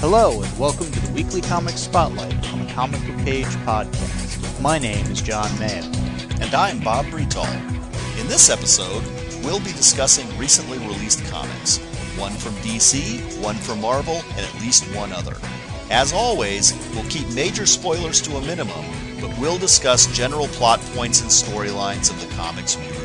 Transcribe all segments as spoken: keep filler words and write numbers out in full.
Hello, and welcome to the Weekly Comic Spotlight on the Comic Book Page podcast. My name is John Mayo. And I'm Bob Bretal. In this episode, we'll be discussing recently released comics. One from D C, one from Marvel, and at least one other. As always, we'll keep major spoilers to a minimum, but we'll discuss general plot points and storylines of the comics we review.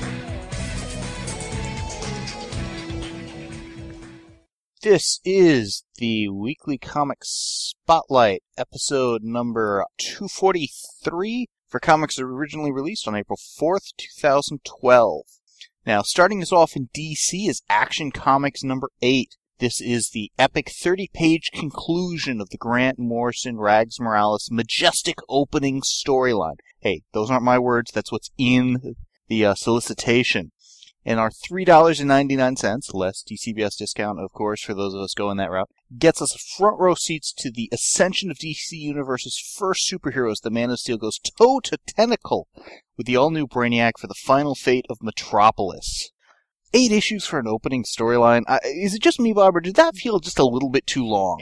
This is the Weekly Comic Spotlight, episode number two forty-three, for comics originally released on April fourth, two thousand twelve. Now, starting us off in D C is Action Comics number eight. This is the epic thirty-page conclusion of the Grant Morrison Rags Morales majestic opening storyline. Hey, those aren't my words, that's what's in the uh, solicitation. And our three dollars and ninety-nine cents, less D C B S discount, of course, for those of us going that route, gets us front row seats to the ascension of D C Universe's first superheroes. The Man of Steel goes toe-to-tentacle with the all-new Brainiac for the final fate of Metropolis. Eight issues for an opening storyline. Uh, is it just me, Bob, or did that feel just a little bit too long?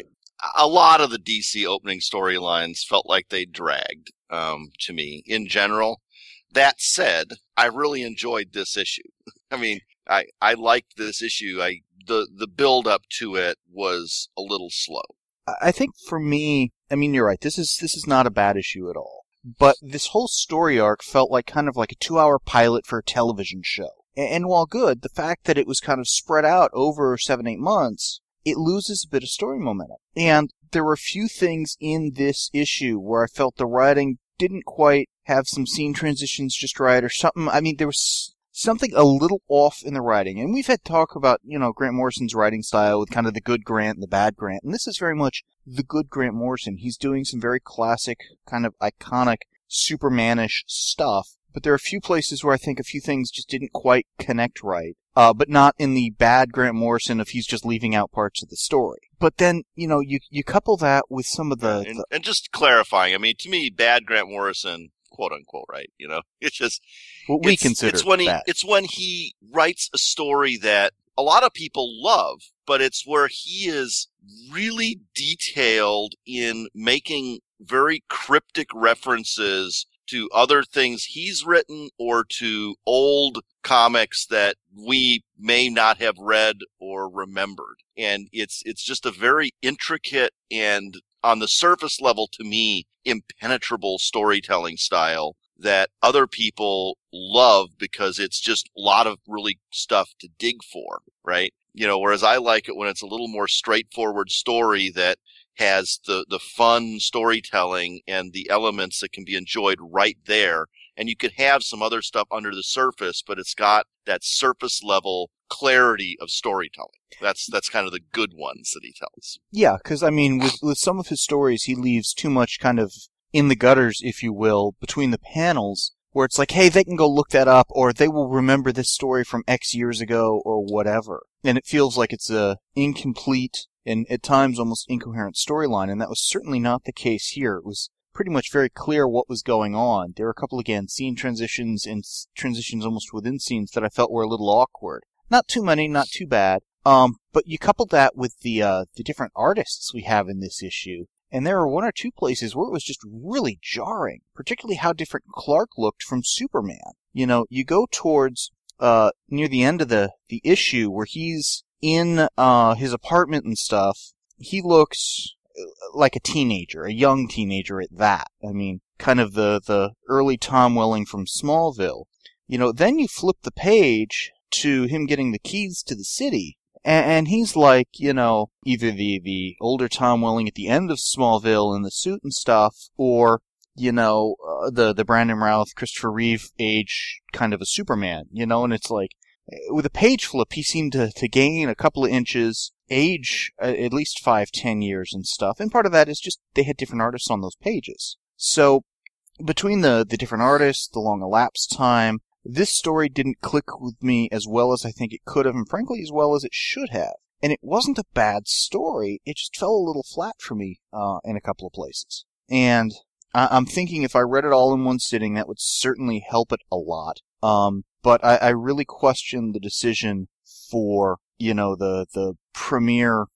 A lot of the D C opening storylines felt like they dragged, um, to me, in general. That said, I really enjoyed this issue. I mean, I, I liked this issue. I the the build up to it was a little slow. I think for me, I mean, you're right. This is this is not a bad issue at all. But this whole story arc felt like kind of like a two-hour pilot for a television show. And, and while good, the fact that it was kind of spread out over seven, eight months, it loses a bit of story momentum. And there were a few things in this issue where I felt the writing didn't quite have some scene transitions just right or something. I mean, there was something a little off in the writing. And we've had talk about, you know, Grant Morrison's writing style with kind of the good Grant and the bad Grant. And this is very much the good Grant Morrison. He's doing some very classic, kind of iconic, Superman-ish stuff. But there are a few places where I think a few things just didn't quite connect right. Uh, but not in the bad Grant Morrison if he's just leaving out parts of the story. But then, you know, you you couple that with some of the... And, the... and just clarifying, I mean, to me, bad Grant Morrison, quote unquote, right? You know, it's just... What we it's, consider it's when he bad. It's when he writes a story that a lot of people love, but it's where he is really detailed in making very cryptic references to other things he's written or to old comics that we may not have read or remembered. And it's it's just a very intricate and, on the surface level to me, impenetrable storytelling style that other people love because it's just a lot of really stuff to dig for, right? You know, whereas I like it when it's a little more straightforward story that has the, the fun storytelling and the elements that can be enjoyed right there. And you could have some other stuff under the surface, but it's got that surface level clarity of storytelling. That's that's kind of the good ones that he tells. Yeah, because, I mean, with, with some of his stories, he leaves too much kind of in the gutters, if you will, between the panels, where it's like, hey, they can go look that up, or they will remember this story from X years ago, or whatever. And it feels like it's a incomplete and at times almost incoherent storyline, and that was certainly not the case here. It was pretty much very clear what was going on. There were a couple, again, scene transitions and s- transitions almost within scenes that I felt were a little awkward. Not too many, not too bad. Um, but you couple that with the uh, the different artists we have in this issue, and there were one or two places where it was just really jarring, particularly how different Clark looked from Superman. You know, you go towards uh, near the end of the, the issue where he's in uh, his apartment and stuff. He looks like a teenager, a young teenager at that. I mean, kind of the, the early Tom Welling from Smallville. You know, then you flip the page to him getting the keys to the city, and, and he's like, you know, either the, the older Tom Welling at the end of Smallville in the suit and stuff, or, you know, uh, the, the Brandon Routh, Christopher Reeve age kind of a Superman, you know, and it's like, with a page flip, he seemed to, to gain a couple of inches, age uh, at least five, ten years and stuff. And part of that is just they had different artists on those pages. So between the, the different artists, the long elapsed time, this story didn't click with me as well as I think it could have, and frankly as well as it should have. And it wasn't a bad story, it just fell a little flat for me uh, in a couple of places. And I- I'm thinking if I read it all in one sitting, that would certainly help it a lot. Um, but I, I really question the decision for, you know, the, the premier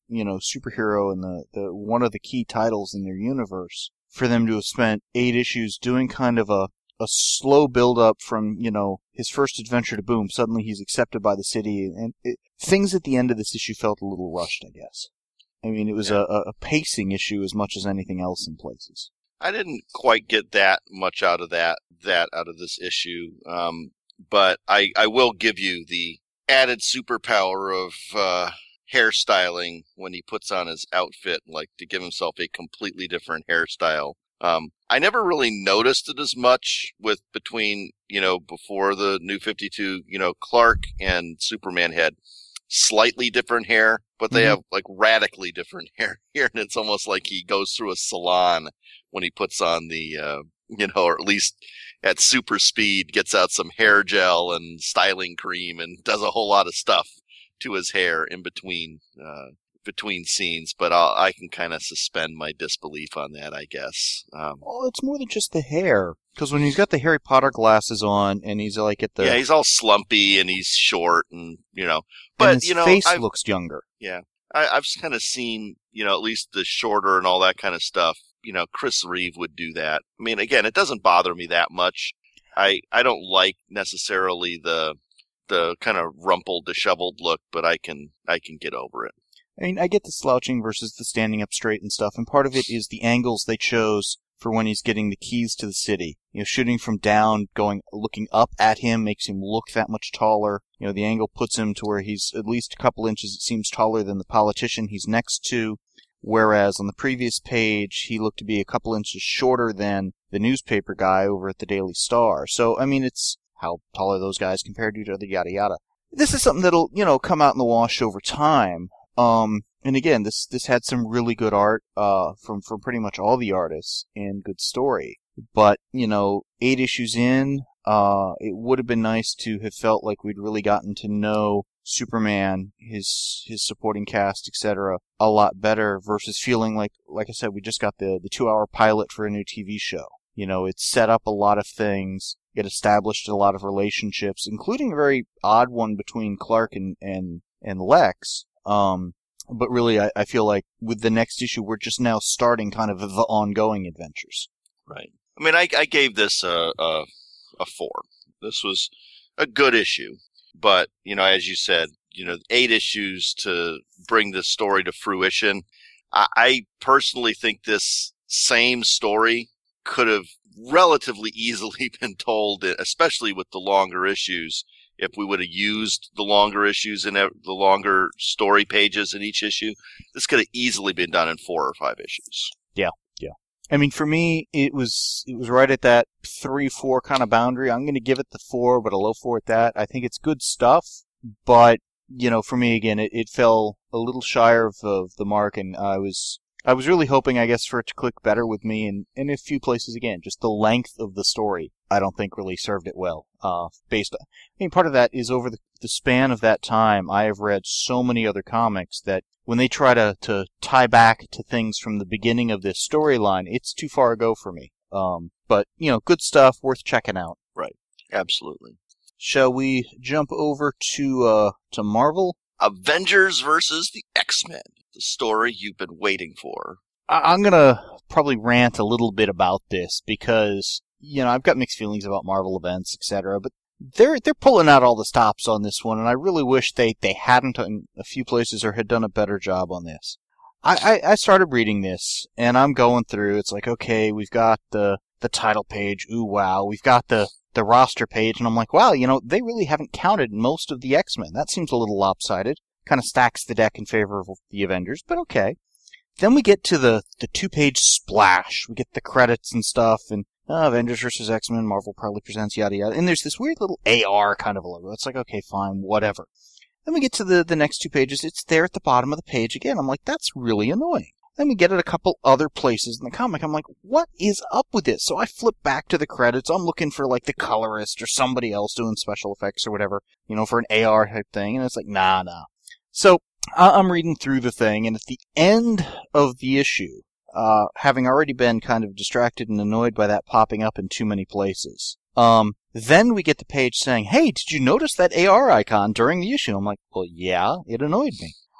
you know, superhero and the, the one of the key titles in their universe, for them to have spent eight issues doing kind of a, a slow build-up from, you know, his first adventure to boom, suddenly he's accepted by the city, and it, things at the end of this issue felt a little rushed, I guess. I mean, it was yeah. a, a pacing issue as much as anything else in places. I didn't quite get that much out of that, that out of this issue, um, but I, I will give you the added superpower of uh, hairstyling when he puts on his outfit, like to give himself a completely different hairstyle. Um, I never really noticed it as much with between, you know, before the New fifty-two, you know, Clark and Superman had slightly different hair, but they mm-hmm. have like radically different hair here. And it's almost like he goes through a salon when he puts on the, uh, you know, or at least at super speed, gets out some hair gel and styling cream and does a whole lot of stuff to his hair in between, uh, between scenes, but I'll, I can kind of suspend my disbelief on that, I guess. Um, well, it's more than just the hair, because when he's got the Harry Potter glasses on and he's like at the yeah, he's all slumpy and he's short and you know, but and his you know, face I've, looks younger. Yeah, I, I've kind of seen you know at least the shorter and all that kind of stuff. You know, Chris Reeve would do that. I mean, again, it doesn't bother me that much. I I don't like necessarily the the kind of rumpled, disheveled look, but I can I can get over it. I mean, I get the slouching versus the standing up straight and stuff, and part of it is the angles they chose for when he's getting the keys to the city. You know, shooting from down, going, looking up at him makes him look that much taller. You know, the angle puts him to where he's at least a couple inches, it seems, taller than the politician he's next to, whereas on the previous page, he looked to be a couple inches shorter than the newspaper guy over at the Daily Star. So, I mean, it's how tall are those guys compared to each other, yada yada. This is something that'll, you know, come out in the wash over time. Um, and again, this, this had some really good art, uh, from, from pretty much all the artists and good story. But, you know, eight issues in, uh, it would have been nice to have felt like we'd really gotten to know Superman, his, his supporting cast, et cetera, a lot better versus feeling like, like I said, we just got the, the two hour pilot for a new T V show. You know, it set up a lot of things. It established a lot of relationships, including a very odd one between Clark and, and, and Lex. Um, but really, I, I feel like with the next issue, we're just now starting kind of the ongoing adventures. Right. I mean, I, I gave this a, a, a four. This was a good issue. But, you know, as you said, you know, eight issues to bring this story to fruition. I, I personally think this same story could have relatively easily been told, especially with the longer issues, if we would have used the longer issues and the longer story pages in each issue. This could have easily been done in four or five issues. Yeah, yeah. I mean, for me, it was it was right at that three, four kind of boundary. I'm going to give it the four, but a low four at that. I think it's good stuff, but, you know, for me, again, it, it fell a little shy of, of the mark, and I was... I was really hoping, I guess, for it to click better with me in, in a few places again. Just the length of the story, I don't think really served it well. Uh, based on, I mean, part of that is over the, the span of that time, I have read so many other comics that when they try to, to tie back to things from the beginning of this storyline, it's too far ago for me. Um, but, you know, good stuff, worth checking out. Right. Absolutely. Shall we jump over to, uh, to Marvel? Avengers versus the X-Men. The story you've been waiting for. I'm going to probably rant a little bit about this because, you know, I've got mixed feelings about Marvel events, et cetera, but they're they're pulling out all the stops on this one, and I really wish they, they hadn't in a few places or had done a better job on this. I, I, I started reading this, and I'm going through, it's like, okay, we've got the, the title page, ooh wow, we've got the, the roster page, and I'm like, wow, you know, they really haven't counted most of the X-Men. That seems a little lopsided. Kind of stacks the deck in favor of the Avengers, but okay. Then we get to the, the two-page splash. We get the credits and stuff, and uh, Avengers versus X-Men, Marvel probably presents, yada yada. And there's this weird little A R kind of a logo. It's like, okay, fine, whatever. Then we get to the, the next two pages. It's there at the bottom of the page again. I'm like, that's really annoying. Then we get it a couple other places in the comic. I'm like, what is up with this? So I flip back to the credits. I'm looking for, like, the colorist or somebody else doing special effects or whatever, you know, for an A R type thing. And it's like, nah, nah. So I'm reading through the thing, and at the end of the issue, uh, having already been kind of distracted and annoyed by that popping up in too many places, um, then we get the page saying, hey, did you notice that A R icon during the issue? I'm like, well, yeah, it annoyed me.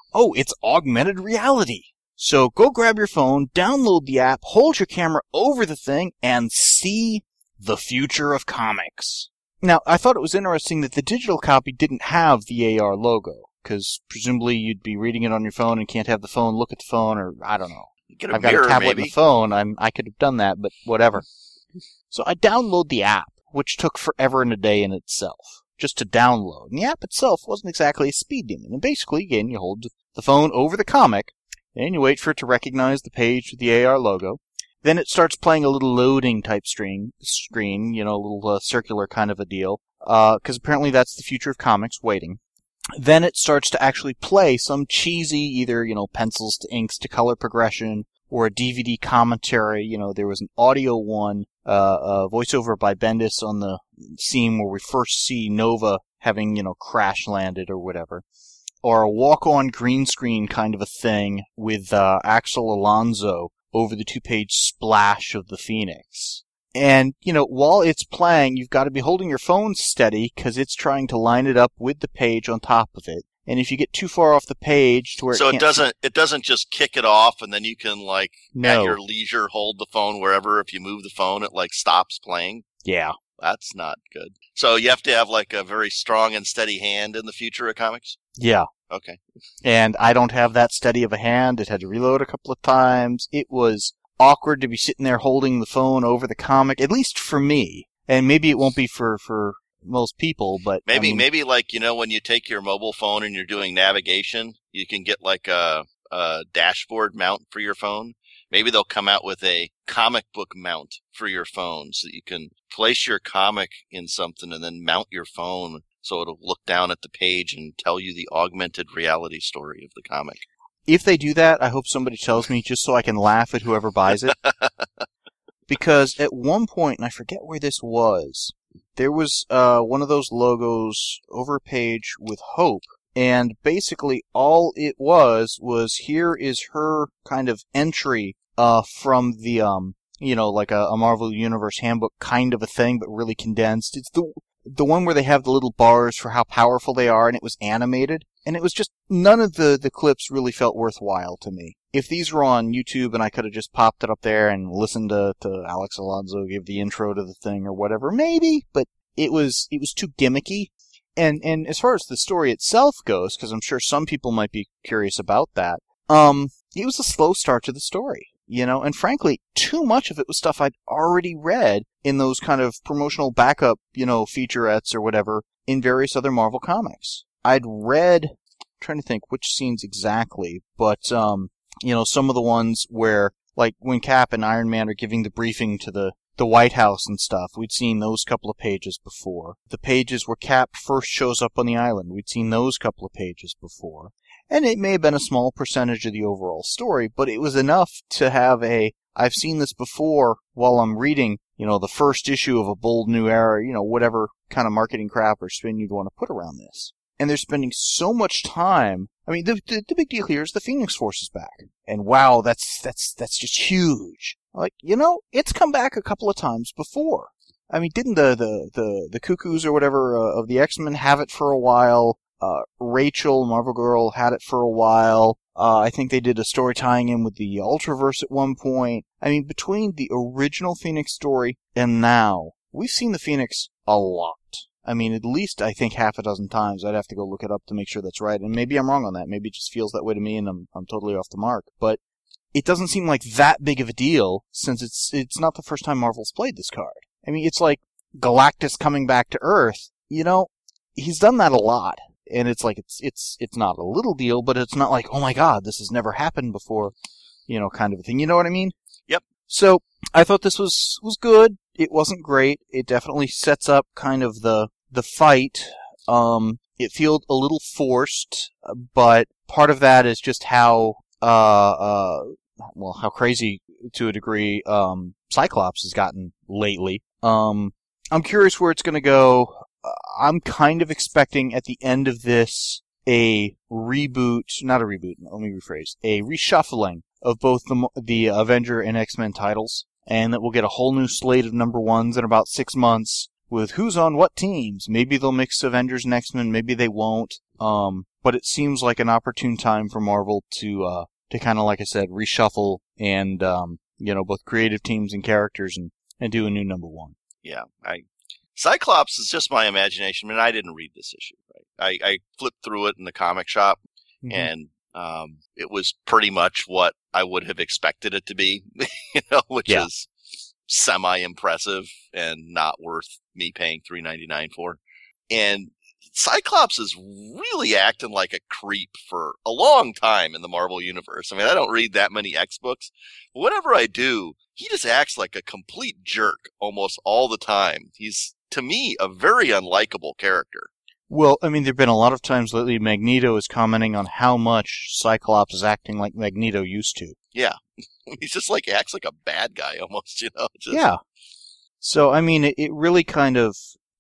oh, it's augmented reality. So go grab your phone, download the app, hold your camera over the thing, and see the future of comics. Now, I thought it was interesting that the digital copy didn't have the A R logo, because presumably you'd be reading it on your phone and can't have the phone look at the phone, or I don't know. Get a I've got mirror, a tablet maybe. and a phone. I'm, I could have done that, but whatever. So I download the app, which took forever and a day in itself, just to download. And the app itself wasn't exactly a speed demon. And basically, again, you hold the phone over the comic, and you wait for it to recognize the page with the A R logo. Then it starts playing a little loading type screen, screen, you know, a little uh, circular kind of a deal, because uh, apparently that's the future of comics, waiting. Then it starts to actually play some cheesy, either, you know, pencils to inks to color progression, or a D V D commentary. You know, there was an audio one, uh, a voiceover by Bendis on the scene where we first see Nova having, you know, crash landed or whatever. Or a walk-on green screen kind of a thing with uh, Axel Alonso over the two-page splash of the Phoenix. And, you know, while it's playing, you've got to be holding your phone steady because it's trying to line it up with the page on top of it. And if you get too far off the page to where so it, it doesn't it doesn't just kick it off and then you can like no. at your leisure hold the phone wherever. If you move the phone, it like stops playing. Yeah. That's not good. So you have to have like a very strong and steady hand in the future of comics? Yeah. Okay. And I don't have that steady of a hand. It had to reload a couple of times. It was awkward to be sitting there holding the phone over the comic, at least for me. And maybe it won't be for, for most people, but maybe I mean, maybe like, you know, when you take your mobile phone and you're doing navigation, you can get like a, a dashboard mount for your phone. Maybe they'll come out with a comic book mount for your phone so that you can place your comic in something and then mount your phone so it'll look down at the page and tell you the augmented reality story of the comic. If they do that, I hope somebody tells me just so I can laugh at whoever buys it. Because at one point, and I forget where this was, there was uh, one of those logos over a page with Hope. And basically all it was was here is her kind of entry uh, from the, um, you know, like a, a Marvel Universe handbook kind of a thing, but really condensed. It's the the one where they have the little bars for how powerful they are, and it was animated. And it was just, none of the, the clips really felt worthwhile to me. If these were on YouTube and I could have just popped it up there and listened to, to Alex Alonso give the intro to the thing or whatever, maybe, but it was it was too gimmicky. And and as far as the story itself goes, because I'm sure some people might be curious about that, um, it was a slow start to the story, you know, and frankly, too much of it was stuff I'd already read in those kind of promotional backup, you know, featurettes or whatever in various other Marvel comics. I'd read, I'm trying to think which scenes exactly, but, um, you know, some of the ones where, like, when Cap and Iron Man are giving the briefing to the the White House and stuff, we'd seen those couple of pages before. The pages where Cap first shows up on the island, we'd seen those couple of pages before. And it may have been a small percentage of the overall story, but it was enough to have a, I've seen this before while I'm reading, you know, the first issue of A Bold New Era, you know, whatever kind of marketing crap or spin you'd want to put around this. And they're spending so much time. I mean, the, the the big deal here is the Phoenix Force is back, and wow, that's that's that's just huge. Like, you know, it's come back a couple of times before. I mean, didn't the the the, the Cuckoos or whatever uh, of the X-Men have it for a while? Uh, Rachel, Marvel Girl, had it for a while. Uh, I think they did a story tying in with the Ultraverse at one point. I mean, between the original Phoenix story and now, we've seen the Phoenix a lot. I mean, at least I think half a dozen times. I'd have to go look it up to make sure that's right. And maybe I'm wrong on that. Maybe it just feels that way to me and I'm I'm totally off the mark. But it doesn't seem like that big of a deal since it's it's not the first time Marvel's played this card. I mean, it's like Galactus coming back to Earth. You know, he's done that a lot. And it's like, it's it's it's not a little deal, but it's not like, oh my god, this has never happened before, you know, kind of a thing. You know what I mean? Yep. So, I thought this was, was good. It wasn't great. It definitely sets up kind of the, the fight. Um, it feels a little forced, but part of that is just how, uh, uh, well, how crazy to a degree, um, Cyclops has gotten lately. Um, I'm curious where it's gonna go. I'm kind of expecting at the end of this a reboot, not a reboot, let me rephrase, a reshuffling of both the the Avenger and X-Men titles, and that we'll get a whole new slate of number ones in about six months with who's on what teams. Maybe they'll mix Avengers and X-Men, maybe they won't. Um, but it seems like an opportune time for Marvel to uh, to kind of, like I said, reshuffle and um, you know, both creative teams and characters, and, and do a new number one. Yeah, I Cyclops is just my imagination. I mean, I didn't read this issue. Right? I, I flipped through it in the comic shop, mm-hmm. and um, it was pretty much what I would have expected it to be, you know, which yeah. is semi-impressive and not worth me paying three ninety-nine for. And Cyclops is really acting like a creep for a long time in the Marvel Universe. I mean, I don't read that many X books, but whenever I do, he just acts like a complete jerk almost all the time. He's, to me, a very unlikable character. Well, I mean, there have been a lot of times lately Magneto is commenting on how much Cyclops is acting like Magneto used to. Yeah. He's just like, acts like a bad guy almost, you know? Just... Yeah. So, I mean, it, it really kind of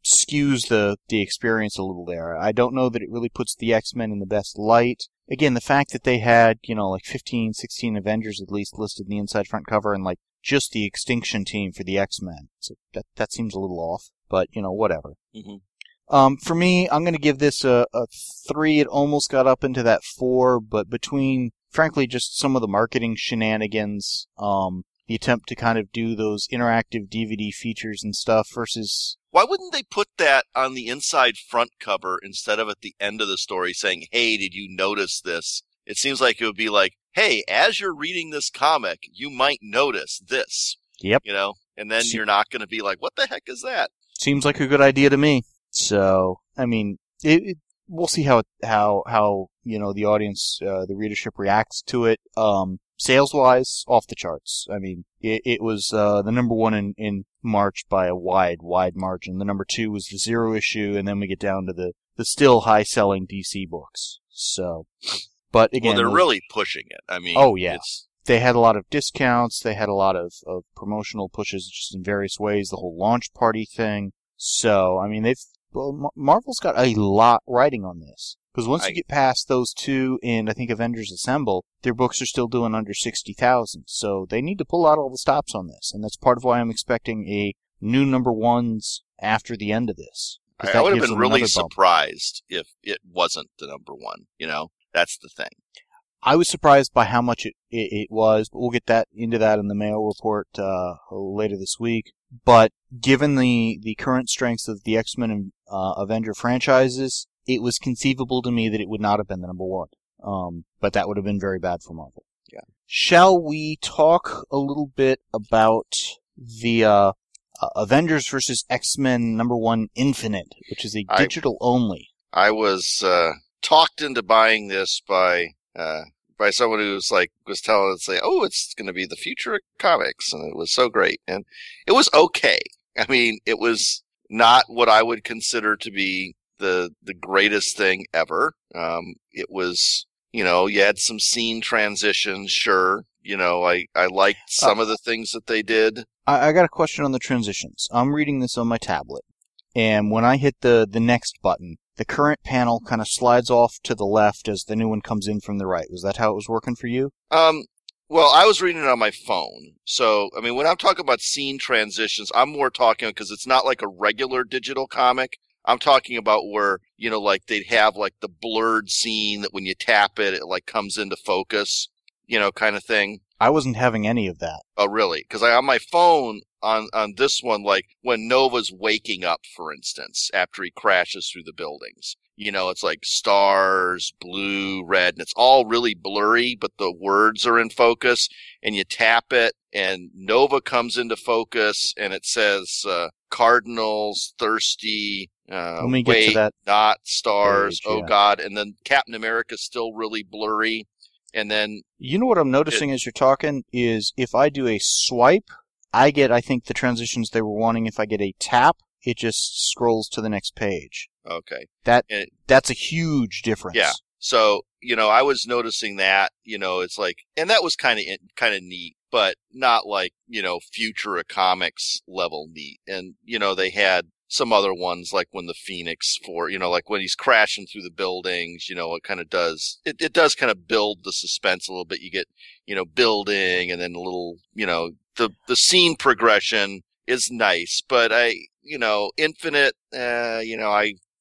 skews the, the experience a little there. I don't know that it really puts the X-Men in the best light. Again, the fact that they had, you know, like fifteen, sixteen Avengers at least listed in the inside front cover, and like just the Extinction team for the X-Men. So that, that seems a little off, but, you know, whatever. Mm-hmm. Um, for me, I'm going to give this a, a three. It almost got up into that four, but between, frankly, just some of the marketing shenanigans, um, the attempt to kind of do those interactive D V D features and stuff versus... Why wouldn't they put that on the inside front cover instead of at the end of the story saying, hey, did you notice this? It seems like it would be like, hey, as you're reading this comic, you might notice this. Yep. You know, and then Se- you're not going to be like, what the heck is that? Seems like a good idea to me. So, I mean, it, it, we'll see how, how, how, you know, the audience, uh, the readership reacts to it. Um, sales-wise, off the charts. I mean, it, it was, uh, the number one in, in March by a wide, wide margin. The number two was the Zero issue, and then we get down to the, the still high-selling D C books. So, but again... Well, they're those, really pushing it. I mean... Oh, yeah. It's... They had a lot of discounts. They had a lot of, of promotional pushes just in various ways. The whole launch party thing. So, I mean, they've... Well, Marvel's got a lot riding on this. Because once I, you get past those two and I think Avengers Assemble, their books are still doing under sixty thousand. So they need to pull out all the stops on this. And that's part of why I'm expecting a new number ones after the end of this. I, I would have been really surprised if it wasn't the number one. You know, that's the thing. I was surprised by how much it, it, it was, but we'll get that into that in the mail report uh, later this week. But given the, the current strengths of the X-Men and uh, Avenger franchises, it was conceivable to me that it would not have been the number one. Um, but that would have been very bad for Marvel. Yeah. Shall we talk a little bit about the uh, uh, Avengers versus X-Men number one Infinite, which is a digital I, only? I was uh, talked into buying this by... Uh, by someone who was like, was telling us, say, oh, it's going to be the future of comics. And it was so great. And it was okay. I mean, it was not what I would consider to be the, the greatest thing ever. Um, it was, you know, you had some scene transitions. Sure. You know, I, I liked some uh, of the things that they did. I, I got a question on the transitions. I'm reading this on my tablet. And when I hit the, the next button, the current panel kind of slides off to the left as the new one comes in from the right. Was that how it was working for you? Um, well, I was reading it on my phone. So, I mean, when I'm talking about scene transitions, I'm more talking because it's not like a regular digital comic. I'm talking about where, you know, like they'd have like the blurred scene that when you tap it, it like comes into focus, you know, kind of thing. I wasn't having any of that. Oh, really? Because I on my phone on on this one, like when Nova's waking up, for instance, after he crashes through the buildings, you know, it's like stars, blue, red, and it's all really blurry, but the words are in focus. And you tap it, and Nova comes into focus, and it says uh, Cardinals, thirsty. Uh, Let me get wait, to that. Not stars. Page, oh yeah. God! And then Captain America's still really blurry. And then you know what I'm noticing it, as you're talking is if I do a swipe, I get, I think, the transitions they were wanting. If I get a tap, it just scrolls to the next page. Okay. That it, that's a huge difference. Yeah. So, you know, I was noticing that, you know, it's like, and that was kind of kind of neat, but not like, you know, Futura Comics level neat. And, you know, they had some other ones like when the Phoenix for, you know, like when he's crashing through the buildings, you know, it kind of does, it, it does kind of build the suspense a little bit. You get, you know, building and then a little, you know, the, the scene progression is nice, but I, you know, Infinite, uh, you know, I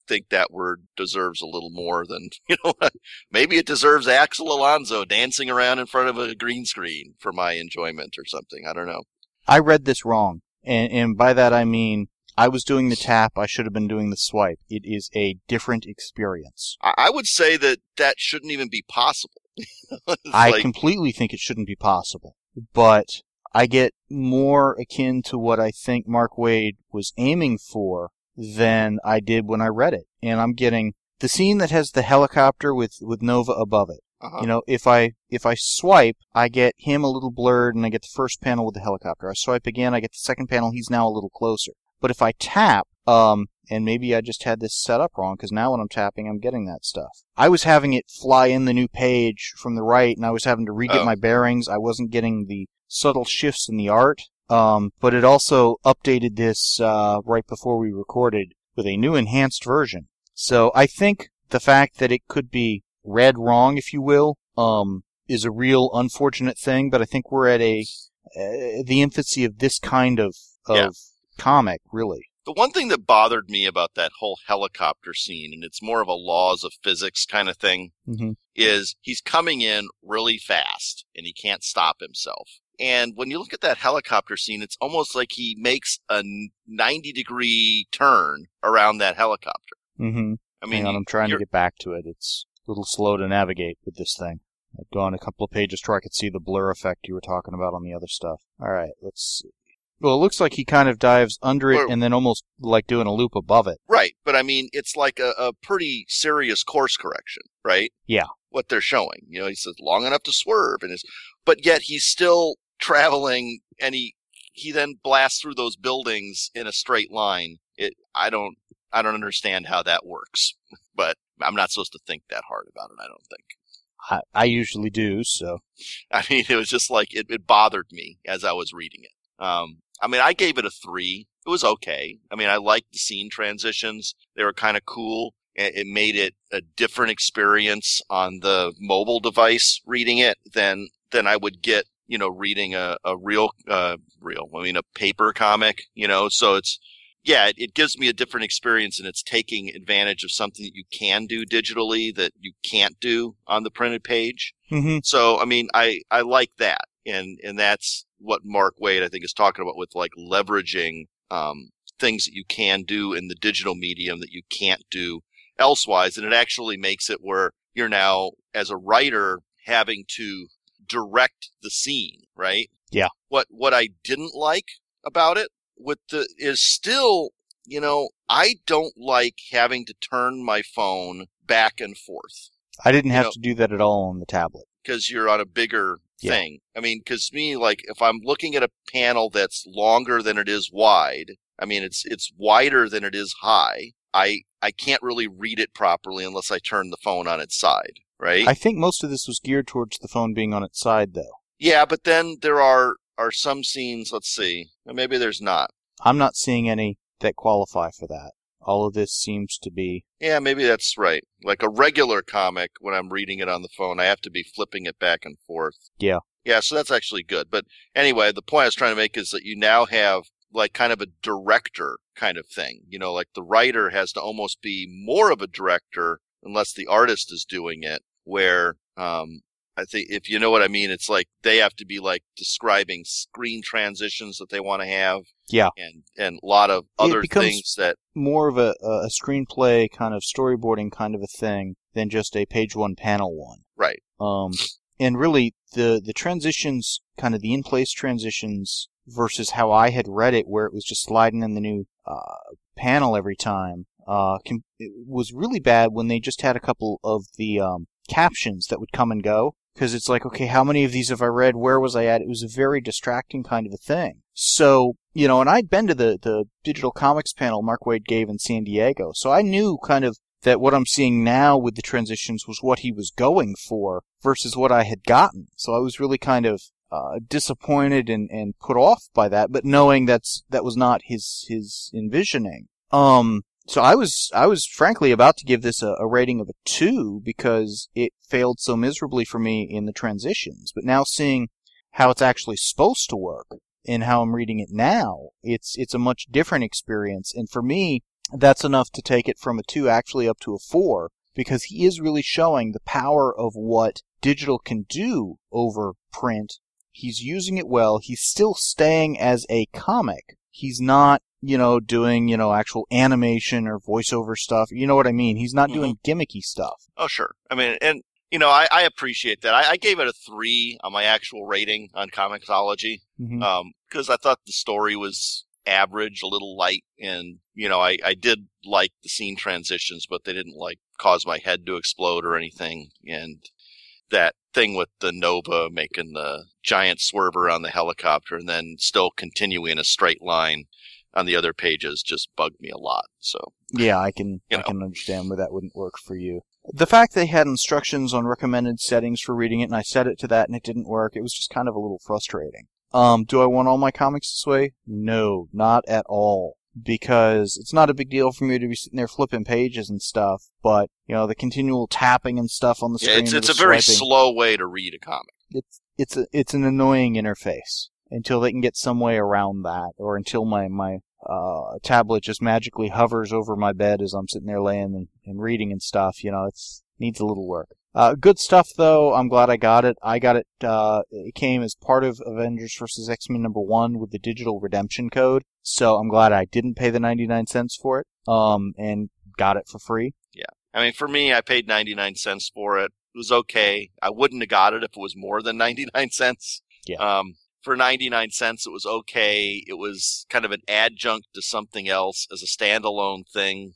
think that word deserves a little more than, you know, maybe it deserves Axel Alonso dancing around in front of a green screen for my enjoyment or something. I don't know. I read this wrong. And, and by that I mean, I was doing the tap, I should have been doing the swipe. It is a different experience. I, I would say that that shouldn't even be possible. I like, completely think it shouldn't be possible. But I get more akin to what I think Mark Waid was aiming for than I did when I read it. And I'm getting the scene that has the helicopter with, with Nova above it. uh-huh. You know, if I if I swipe, I get him a little blurred and I get the first panel with the helicopter. I swipe again, I get the second panel, he's now a little closer. But if I tap, um, and maybe I just had this set up wrong, because now when I'm tapping, I'm getting that stuff. I was having it fly in the new page from the right, and I was having to re-get Oh. my bearings. I wasn't getting the subtle shifts in the art. Um, but it also updated this uh, right before we recorded with a new enhanced version. So I think the fact that it could be read wrong, if you will, um, is a real unfortunate thing. But I think we're at a uh, the infancy of this kind of of Yeah. comic, really. The one thing that bothered me about that whole helicopter scene, and it's more of a laws of physics kind of thing, Mm-hmm. is he's coming in really fast and he can't stop himself. And when you look at that helicopter scene, it's almost like he makes a ninety degree turn around that helicopter. Mm-hmm. I mean, Hang on, I'm trying to you're- get back to it. It's a little slow to navigate with this thing. I'd gone a couple of pages to where I could see the blur effect you were talking about on the other stuff. All right, let's see. Well, it looks like he kind of dives under it Well- and then almost like doing a loop above it. right. But I mean, it's like a, a pretty serious course correction, right? Yeah. What they're showing. You know, he says long enough to swerve, and is, but yet he's still traveling, and he he then blasts through those buildings in a straight line. It I don't I don't understand how that works, but I'm not supposed to think that hard about it. I don't think. I, I usually do, so. I mean, it was just like it, it bothered me as I was reading it. Um, I mean, I gave it a three. It was okay. I mean, I liked the scene transitions. They were kind of cool. It, it made it a different experience on the mobile device reading it than than I would get, you know, reading a, a real, uh, real, I mean, a paper comic, you know, so it's, yeah, it, it gives me a different experience, and it's taking advantage of something that you can do digitally that you can't do on the printed page. Mm-hmm. So, I mean, I, I like that. And, and that's what Mark Waid, I think, is talking about with like leveraging, um, things that you can do in the digital medium that you can't do elsewise. And it actually makes it where you're now, as a writer, having to direct the scene, right? Yeah. What, what I didn't like about it with the, is still, you know, I don't like having to turn my phone back and forth. I didn't have know- to do that at all on the tablet. Because you're on a bigger Yeah. thing. I mean, because me, like, if I'm looking at a panel that's longer than it is wide, I mean, it's it's wider than it is high. I I can't really read it properly unless I turn the phone on its side, right? I think most of this was geared towards the phone being on its side, though. yeah, but then there are are some scenes. Let's see, or maybe there's not. I'm not seeing any that qualify for that. All of this seems to be... Yeah, maybe that's right. Like a regular comic, when I'm reading it on the phone, I have to be flipping it back and forth. Yeah. Yeah, so that's actually good. But anyway, the point I was trying to make is that you now have like kind of a director kind of thing. You know, like the writer has to almost be more of a director unless the artist is doing it, where um, I think if you know what I mean, it's like they have to be like describing screen transitions that they want to have. Yeah. And, and a lot of other becomes- things that, more of a, a screenplay kind of storyboarding kind of a thing than just a page one panel one. right. Um, and really the, the transitions, kind of the in-place transitions versus how I had read it, where it was just sliding in the new uh, panel every time, uh, com- it was really bad when they just had a couple of the um, captions that would come and go. Because it's like, okay, how many of these have I read? Where was I at? It was a very distracting kind of a thing. So, you know, and I'd been to the, the digital comics panel Mark Waid gave in San Diego. So I knew kind of that what I'm seeing now with the transitions was what he was going for versus what I had gotten. So I was really kind of uh, disappointed and, and put off by that, but knowing that's that was not his his envisioning. Um, so I was I was frankly about to give this a, a rating of a two because it failed so miserably for me in the transitions. But now seeing how it's actually supposed to work and how I'm reading it now, it's it's a much different experience. And for me, that's enough to take it from a two actually up to a four, because he is really showing the power of what digital can do over print. He's using it well. He's still staying as a comic. He's not, you know, doing, you know, actual animation or voiceover stuff. You know what I mean? He's not mm-hmm. doing gimmicky stuff. Oh, sure. I mean, and, you know, I, I appreciate that. I, I gave it a three on my actual rating on Comixology, Mm-hmm. um, because I thought the story was average, a little light, and, you know, I, I did like the scene transitions, but they didn't, like, cause my head to explode or anything, and that thing with the Nova making the giant swerver on the helicopter and then still continuing a straight line on the other pages just bugged me a lot. So yeah, I can you I know. can understand why that wouldn't work for you. The fact they had instructions on recommended settings for reading it, and I set it to that, and it didn't work, it was just kind of a little frustrating. Um, do I want all my comics this way? No, not at all. Because it's not a big deal for me to be sitting there flipping pages and stuff, but, you know, the continual tapping and stuff on the yeah, screen. It's, it's a swiping, very slow way to read a comic. It's it's a, it's an annoying interface until they can get some way around that, or until my, my uh, tablet just magically hovers over my bed as I'm sitting there laying and, and reading and stuff. You know, it's needs a little work. Uh, good stuff, though. I'm glad I got it. I got it, uh, it came as part of Avengers versus. X-Men number one with the digital redemption code, so I'm glad I didn't pay the ninety-nine cents for it, um, and got it for free. Yeah. I mean, for me, I paid ninety-nine cents for it. It was okay. I wouldn't have got it if it was more than ninety-nine cents. Yeah. Um, for ninety-nine cents, it was okay. It was kind of an adjunct to something else as a standalone thing.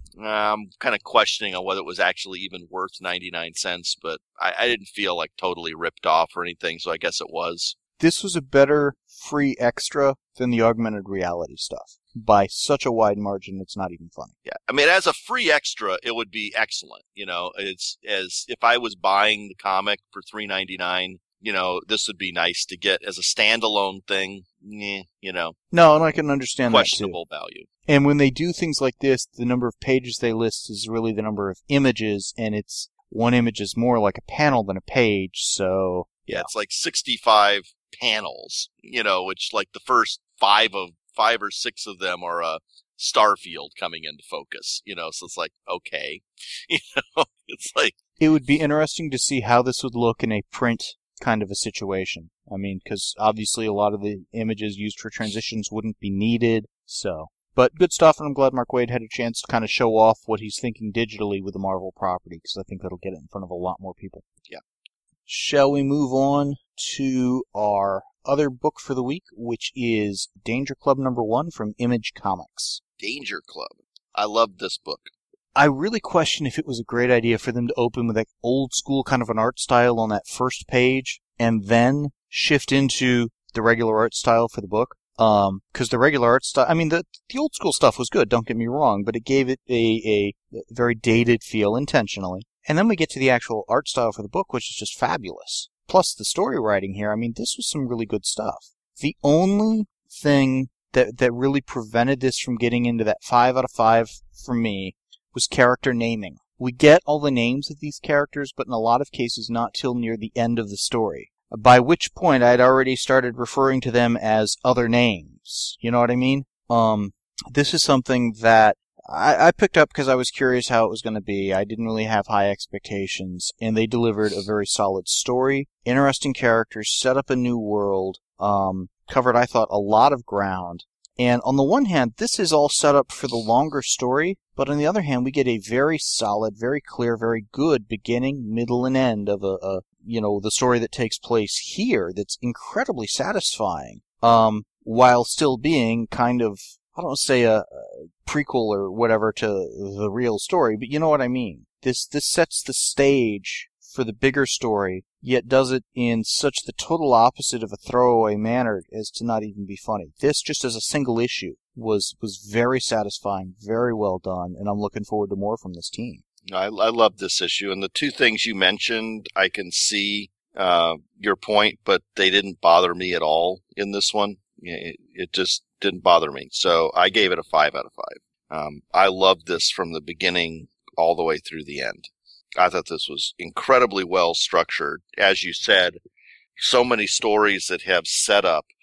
I'm kind of questioning on whether it was actually even worth ninety-nine cents, but I, I didn't feel like totally ripped off or anything, so I guess it was. This was a better free extra than the augmented reality stuff. By such a wide margin, it's not even funny. Yeah, I mean, as a free extra, it would be excellent. You know, it's as if I was buying the comic for three ninety-nine. You know, this would be nice to get as a standalone thing. Eh, you know, no, and I can understand questionable that too. value. And when they do things like this, the number of pages they list is really the number of images, and it's one image is more like a panel than a page. So yeah, yeah. It's like sixty-five panels. You know, which like the first five of five or six of them are a Starfield coming into focus. You know, so it's like okay, you know, it's like it would be interesting to see how this would look in a print kind of a situation. I mean, because obviously a lot of the images used for transitions wouldn't be needed, so. But good stuff, and I'm glad Mark Waid had a chance to kind of show off what he's thinking digitally with the Marvel property, because I think that'll get it in front of a lot more people. Yeah. Shall we move on to our other book for the week, which is Danger Club number one from Image Comics. Danger Club. I loved this book. I really question if it was a great idea for them to open with that old school kind of an art style on that first page and then shift into the regular art style for the book. Um, cause the regular art style, I mean, the, the old school stuff was good, don't get me wrong, but it gave it a, a very dated feel intentionally. And then we get to the actual art style for the book, which is just fabulous. Plus the story writing here, I mean, this was some really good stuff. The only thing that, that really prevented this from getting into that five out of five for me was character naming. We get all the names of these characters, but in a lot of cases not till near the end of the story. By which point I'd already started referring to them as other names. You know what I mean? Um, this is something that I, I picked up because I was curious how it was going to be. I didn't really have high expectations, and they delivered a very solid story, interesting characters, set up a new world, um, covered, I thought, a lot of ground. And on the one hand, this is all set up for the longer story, but on the other hand, we get a very solid, very clear, very good beginning, middle, and end of a, a you know, the story that takes place here that's incredibly satisfying, um, while still being kind of, I don't want to say a, a prequel or whatever to the real story, but you know what I mean. This, this sets the stage for the bigger story, yet does it in such the total opposite of a throwaway manner as to not even be funny. This, just as a single issue, was was very satisfying, very well done, and I'm looking forward to more from this team. I, I love this issue, and the two things you mentioned, I can see uh, your point, but they didn't bother me at all in this one. It, it just didn't bother me, so I gave it a five out of five. Um, I loved this from the beginning all the way through the end. I thought this was incredibly well structured. As you said, so many stories that have setup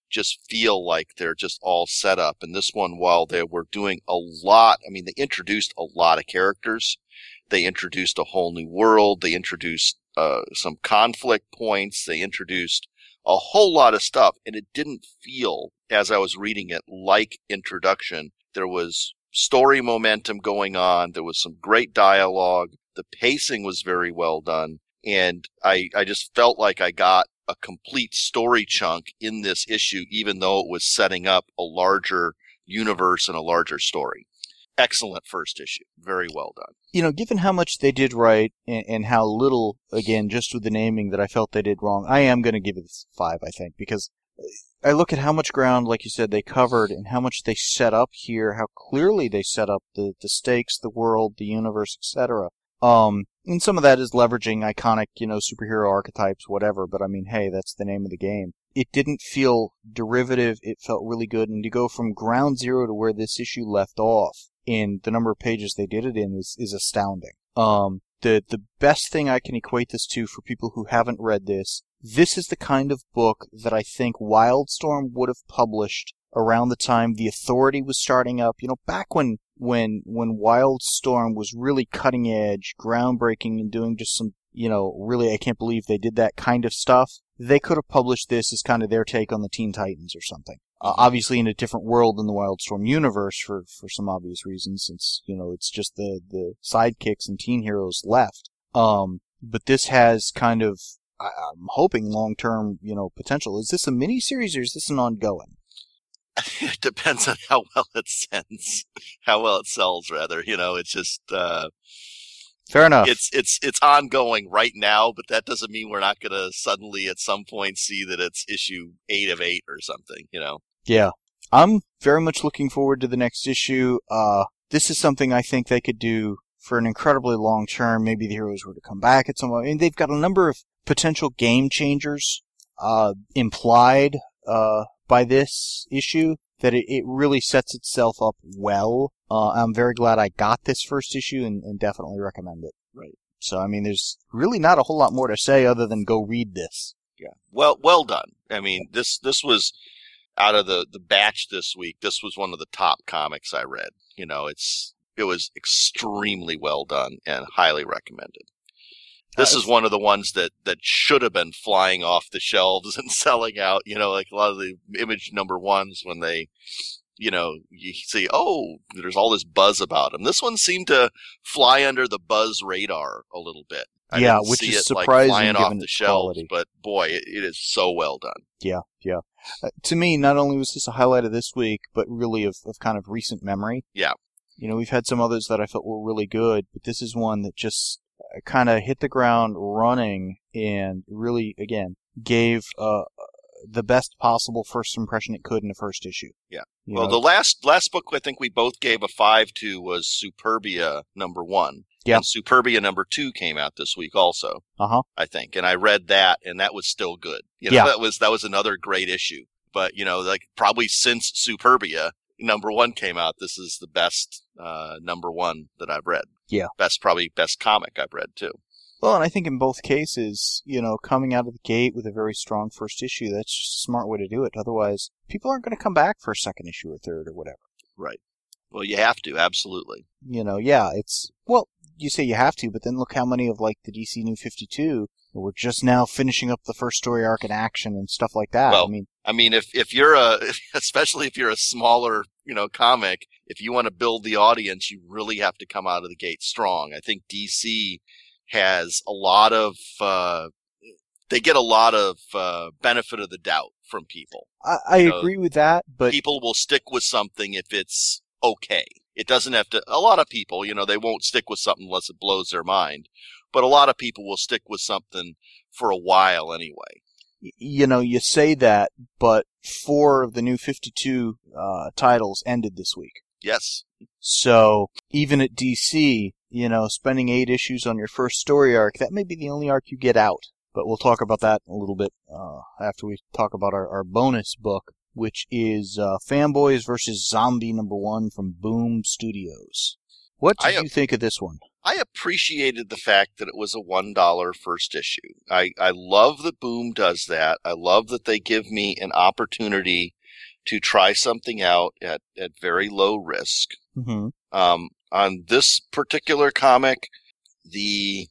just feel like they're just all set up. And this one, while they were doing a lot, I mean, they introduced a lot of characters. They introduced a whole new world. They introduced uh, some conflict points. They introduced a whole lot of stuff. And it didn't feel, as I was reading it, like introduction. There was story momentum going on. There was some great dialogue. The pacing was very well done. And I, I just felt like I got a complete story chunk in this issue, even though it was setting up a larger universe and a larger story. Excellent first issue. Very well done. You know, given how much they did right and, and how little, again, just with the naming that I felt they did wrong, I am going to give it five, I think, because I look at how much ground, like you said, they covered and how much they set up here, how clearly they set up the, the stakes, the world, the universe, et cetera. Um, and some of that is leveraging iconic, you know, superhero archetypes, whatever, but I mean, hey, that's the name of the game. It didn't feel derivative, it felt really good, and to go from ground zero to where this issue left off, in the number of pages they did it in, is, is astounding. Um, the, the best thing I can equate this to for people who haven't read this, this is the kind of book that I think Wildstorm would have published around the time the Authority was starting up, you know, back when when when Wildstorm was really cutting edge, groundbreaking, and doing just some, you know, really, I can't believe they did that kind of stuff. They could have published this as kind of their take on the Teen Titans or something. Uh, obviously in a different world than the Wildstorm universe for, for some obvious reasons, since, you know, it's just the, the sidekicks and teen heroes left. Um, but this has kind of, I, I'm hoping, long-term, you know, potential. Is this a mini-series or is this an ongoing? It depends on how well it sends, how well it sells, rather. You know, it's just, uh, fair enough. It's, it's, it's ongoing right now, but that doesn't mean we're not going to suddenly at some point see that it's issue eight of eight or something, you know? Yeah. I'm very much looking forward to the next issue. Uh, this is something I think they could do for an incredibly long term. Maybe the heroes were to come back at some point. I mean, they've got a number of potential game changers, uh, implied, uh, by this issue, that it, it really sets itself up well. Uh, I'm very glad I got this first issue and, and definitely recommend it. Right. So, I mean, there's really not a whole lot more to say other than go read this. Yeah. Well, well done. I mean, this, this was out of the, the batch this week. This was one of the top comics I read. You know, it's, it was extremely well done and highly recommended. This is one of the ones that, that should have been flying off the shelves and selling out, you know, like a lot of the Image number ones when they, you know, you see, oh, there's all this buzz about them. This one seemed to fly under the buzz radar a little bit. I yeah, didn't which see is it, surprising like, flying given off the its shelves, quality. but boy, it, it is so well done. Yeah, yeah. Uh, to me, not only was this a highlight of this week, but really of, of kind of recent memory. Yeah. You know, we've had some others that I felt were really good, but this is one that just kind of hit the ground running and really, again, gave uh, the best possible first impression it could in the first issue. Yeah. You well, know? the last last book I think we both gave a five to was Superbia number one. Yeah. And Superbia number two came out this week also. Uh-huh. I think. And I read that, and that was still good. You know, yeah. that was that was another great issue. But, you know, like probably since Superbia number one came out, this is the best uh, number one that I've read. Yeah. Best, probably best comic I've read, too. Well, and I think in both cases, you know, coming out of the gate with a very strong first issue, that's just a smart way to do it. Otherwise, people aren't going to come back for a second issue or third or whatever. Right. Well, you have to, absolutely. You know, yeah, it's, well, you say you have to, but then look how many of, like, the D C New fifty-two were just now finishing up the first story arc in action and stuff like that. Well, I mean, I mean, if, if you're a, especially if you're a smaller, you know, comic, if you want to build the audience, you really have to come out of the gate strong. I think D C has a lot of, uh, they get a lot of, uh, benefit of the doubt from people. I, I you know, agree with that, but people will stick with something if it's okay. It doesn't have to, a lot of people, you know, they won't stick with something unless it blows their mind, but a lot of people will stick with something for a while anyway. You know, you say that, but four of the new fifty-two uh, titles ended this week. Yes. So, even at D C, you know, spending eight issues on your first story arc, that may be the only arc you get out. But we'll talk about that a little bit uh, after we talk about our, our bonus book, which is uh, Fanboys versus Zombie number one from Boom Studios. What did I, you think of this one? I appreciated the fact that it was a one dollar first issue. I, I love that Boom does that. I love that they give me an opportunity to try something out at, at very low risk. Mm-hmm. Um, on this particular comic, the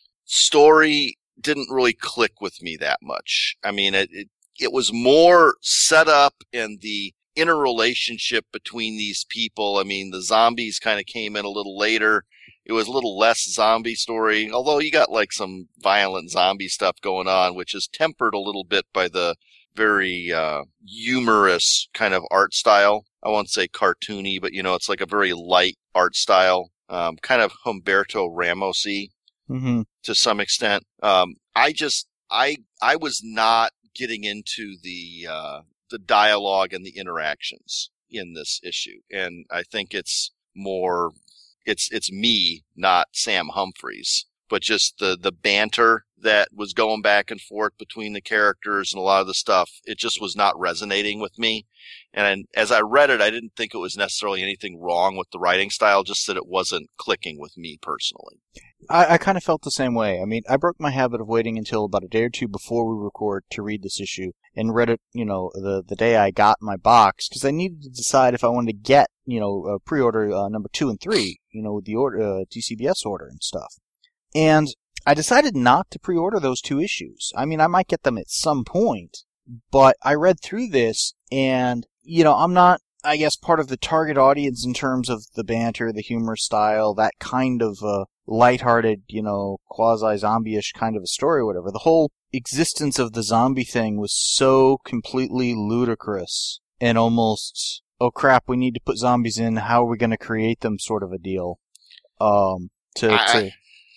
story didn't really click with me that much. I mean, it, it, it was more set up and the interrelationship between these people. I mean, the zombies kind of came in a little later. It was a little less zombie story, although you got like some violent zombie stuff going on, which is tempered a little bit by the very uh, humorous kind of art style. I won't say cartoony, but, you know, it's like a very light art style, um, kind of Humberto Ramos-y Mm-hmm. to some extent. Um, I just, I, I was not getting into the, uh, the dialogue and the interactions in this issue. And I think it's more, it's, it's me, not Sam Humphries, but just the, the banter that was going back and forth between the characters and a lot of the stuff. It just was not resonating with me. And as I read it, I didn't think it was necessarily anything wrong with the writing style, just that it wasn't clicking with me personally. I, I kind of felt the same way. I mean, I broke my habit of waiting until about a day or two before we record to read this issue, and read it, you know, the the day I got my box, because I needed to decide if I wanted to get, you know, uh, pre-order uh, number two and three, you know, with the order, uh, D C B S order and stuff. And I decided not to pre-order those two issues. I mean, I might get them at some point, but I read through this, and, you know, I'm not, I guess, part of the target audience in terms of the banter, the humor style, that kind of uh, lighthearted, you know, quasi-zombie-ish kind of a story or whatever. The whole existence of the zombie thing was so completely ludicrous and almost, oh crap, we need to put zombies in, how are we going to create them sort of a deal. Um, to, I, to,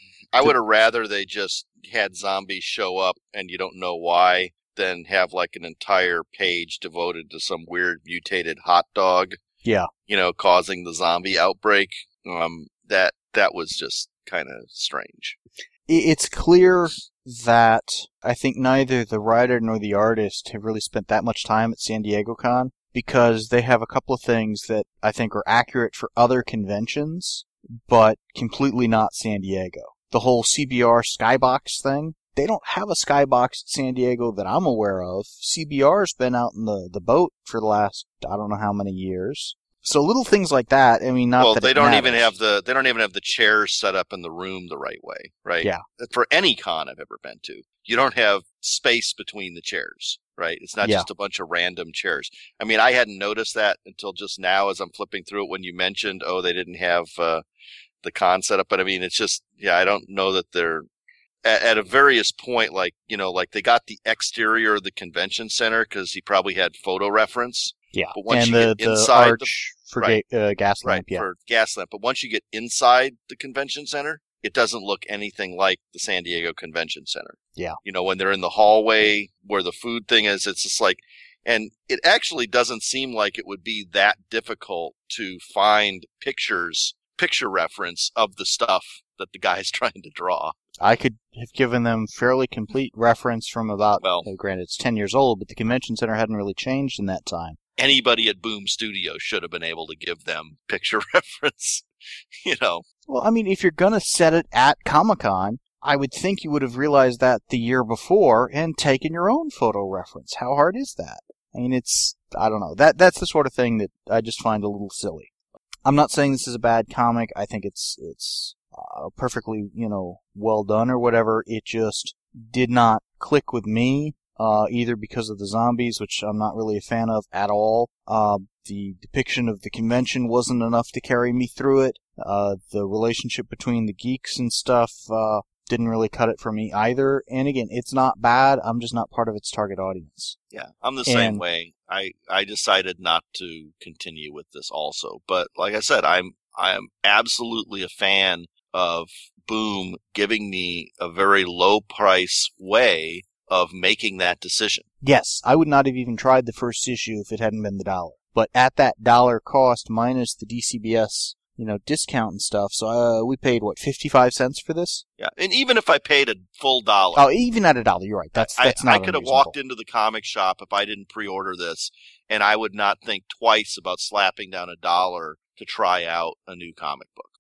I would have rather they just had zombies show up and you don't know why, than have like an entire page devoted to some weird mutated hot dog. Yeah. You know, causing the zombie outbreak. Um, that, that was just kind of strange. It's clear that I think neither the writer nor the artist have really spent that much time at San Diego Con, because they have a couple of things that I think are accurate for other conventions, but completely not San Diego. The whole C B R Skybox thing, they don't have a Skybox at San Diego that I'm aware of. C B R's been out in the, the boat for the last, I don't know how many years. So little things like that, I mean, not well, that they it don't matters. even have the, they don't even have the chairs set up in the room the right way, right? Yeah. For any con I've ever been to, you don't have space between the chairs, right? It's not Yeah. just a bunch of random chairs. I mean, I hadn't noticed that until just now as I'm flipping through it when you mentioned, oh, they didn't have, uh, the con set up, but I mean, it's just, yeah, I don't know that they're at, at a various point, like, you know, like they got the exterior of the convention center because he probably had photo reference. Yeah, But once and you the, get the inside arch the, for right, ga- uh, gas right, lamp, yeah. for Gaslamp, but once you get inside the convention center, it doesn't look anything like the San Diego Convention Center. Yeah. You know, when they're in the hallway where the food thing is, it's just like, and it actually doesn't seem like it would be that difficult to find pictures, picture reference of the stuff that the guy's trying to draw. I could have given them fairly complete reference from about, Well, uh, granted it's ten years old, but the convention center hadn't really changed in that time. Anybody at Boom Studios should have been able to give them picture reference, you know. Well, I mean, if you're going to set it at Comic-Con, I would think you would have realized that the year before and taken your own photo reference. How hard is that? I mean, it's, I don't know. That That's the sort of thing that I just find a little silly. I'm not saying this is a bad comic. I think it's, it's uh, perfectly, you know, well done or whatever. It just did not click with me. Uh, either because of the zombies, which I'm not really a fan of at all. Uh, the depiction of the convention wasn't enough to carry me through it. Uh, the relationship between the geeks and stuff, uh, didn't really cut it for me either. And again, it's not bad. I'm just not part of its target audience. Yeah, I'm the same And- way. I, I decided not to continue with this also. But like I said, I'm, I'm absolutely a fan of Boom giving me a very low price way of making that decision. Yes, I would not have even tried the first issue if it hadn't been the dollar. But at that dollar cost minus the D C B S, you know, discount and stuff, so uh, we paid, what, fifty-five cents for this? Yeah, and even if I paid a full dollar, Oh, even at a dollar, you're right. That's, that's I, not I could have unreasonable. walked into the comic shop if I didn't pre-order this, and I would not think twice about slapping down a dollar to try out a new comic book.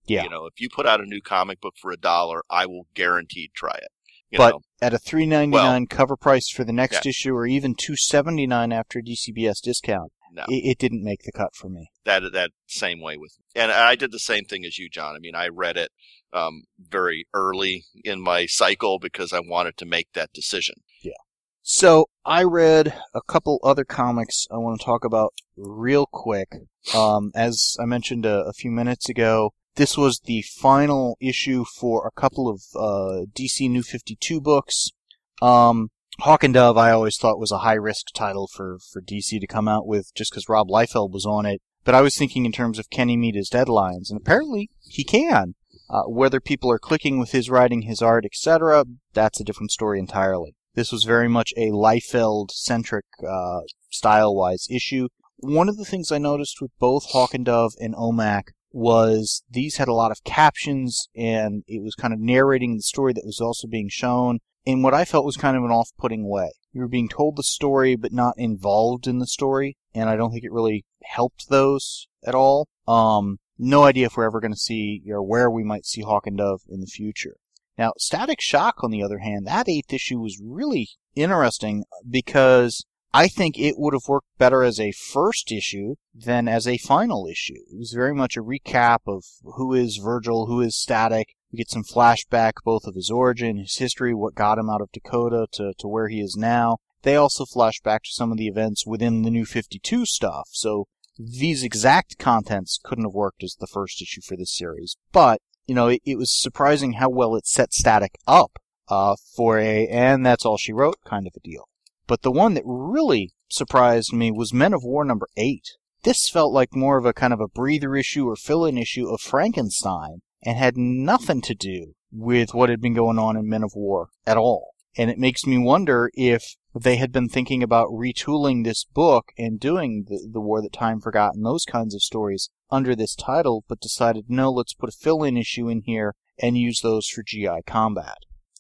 Yeah. You know, if you put out a new comic book for a dollar, I will guaranteed try it. You but know? At a three ninety-nine well, cover price for the next yeah. issue, or even two seventy-nine after D C B S discount, no. it, it didn't make the cut for me. That that same way with me. And I did the same thing as you, John. I mean, I read it um, very early in my cycle because I wanted to make that decision. Yeah. So I read a couple other comics I want to talk about real quick. Um, as I mentioned a, a few minutes ago, this was the final issue for a couple of uh, D C New fifty-two books. Um, Hawk and Dove I always thought was a high-risk title for, for D C to come out with just because Rob Liefeld was on it. But I was thinking in terms of can he meet his deadlines, and apparently he can. Uh, whether people are clicking with his writing, his art, et cetera, that's a different story entirely. This was very much a Liefeld-centric, uh, style-wise issue. One of the things I noticed with both Hawk and Dove and O M A C was these had a lot of captions, and it was kind of narrating the story that was also being shown in what I felt was kind of an off-putting way. You were being told the story, but not involved in the story, and I don't think it really helped those at all. Um, no idea if we're ever going to see, or where we might see Hawk and Dove in the future. Now, Static Shock, on the other hand, that eighth issue was really interesting because I think it would have worked better as a first issue than as a final issue. It was very much a recap of who is Virgil, who is Static. We get some flashback both of his origin, his history, what got him out of Dakota to, to where he is now. They also flash back to some of the events within the New fifty-two stuff, so these exact contents couldn't have worked as the first issue for this series. But, you know, it, it was surprising how well it set Static up uh, for a, and that's all she wrote kind of a deal. But the one that really surprised me was Men of War number eight. This felt like more of a kind of a breather issue or fill-in issue of Frankenstein, and had nothing to do with what had been going on in Men of War at all. And it makes me wonder if they had been thinking about retooling this book and doing the, the War That Time Forgot and those kinds of stories under this title, but decided, no, let's put a fill-in issue in here and use those for G I Combat.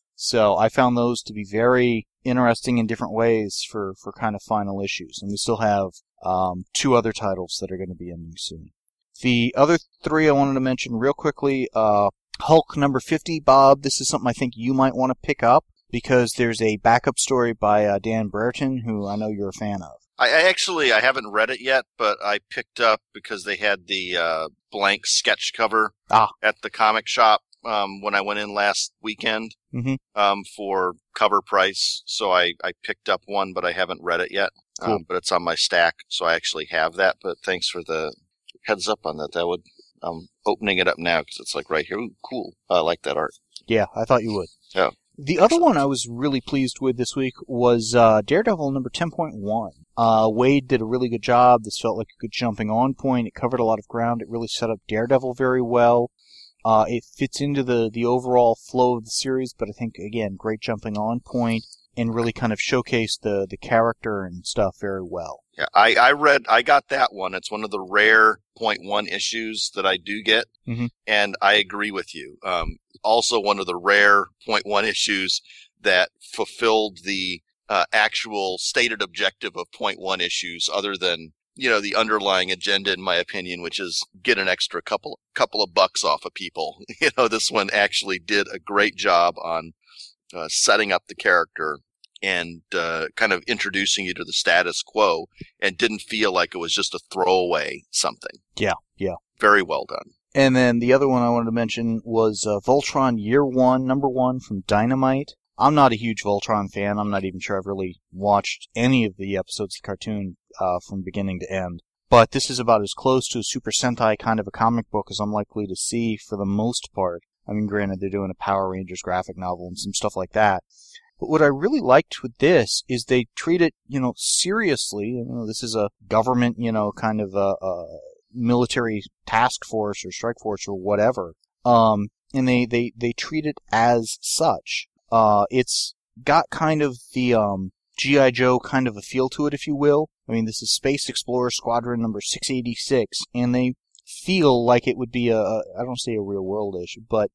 So I found those to be very interesting in different ways for, for kind of final issues. And we still have um, two other titles that are going to be ending soon. The other three I wanted to mention real quickly, uh, Hulk number fifty. Bob, this is something I think you might want to pick up because there's a backup story by uh, Dan Brereton, who I know you're a fan of. I, I actually, I haven't read it yet, but I picked up because they had the uh, blank sketch cover ah. at the comic shop um, when I went in last weekend mm-hmm. um, for cover price. So I, I picked up one, but I haven't read it yet. Cool. Um, but it's on my stack, so I actually have that. But thanks for the heads up on that. That would, I'm opening it up now because it's like right here. Ooh, cool. I like that art. Yeah, I thought you would. Yeah. The other one I was really pleased with this week was uh, Daredevil number ten point one. Uh, Wade did a really good job. This felt like a good jumping on point. It covered a lot of ground. It really set up Daredevil very well. Uh, it fits into the, the overall flow of the series, but I think, again, great jumping on point and really kind of showcased the, the character and stuff very well. Yeah, I, I read, I got that one. It's one of the rare point one issues that I do get, mm-hmm. and I agree with you. Um, also one of the rare point one issues that fulfilled the uh, actual stated objective of point one issues, other than, you know, the underlying agenda, in my opinion, which is get an extra couple couple of bucks off of people. You know, this one actually did a great job on uh, setting up the character and uh, kind of introducing you to the status quo, and didn't feel like it was just a throwaway something. Yeah, yeah. Very well done. And then the other one I wanted to mention was uh, Voltron Year One, Number One from Dynamite. I'm not a huge Voltron fan. I'm not even sure I've really watched any of the episodes of the cartoon uh, from beginning to end. But this is about as close to a Super Sentai kind of a comic book as I'm likely to see for the most part. I mean, granted, they're doing a Power Rangers graphic novel and some stuff like that. But what I really liked with this is they treat it, you know, seriously. You know, this is a government, you know, kind of a, a military task force or strike force or whatever. Um, and they, they, they treat it as such. Uh, it's got kind of the, um, G I. Joe kind of a feel to it, if you will. I mean, this is Space Explorer Squadron number six eighty-six, and they feel like it would be a, a I don't say a real world issue, but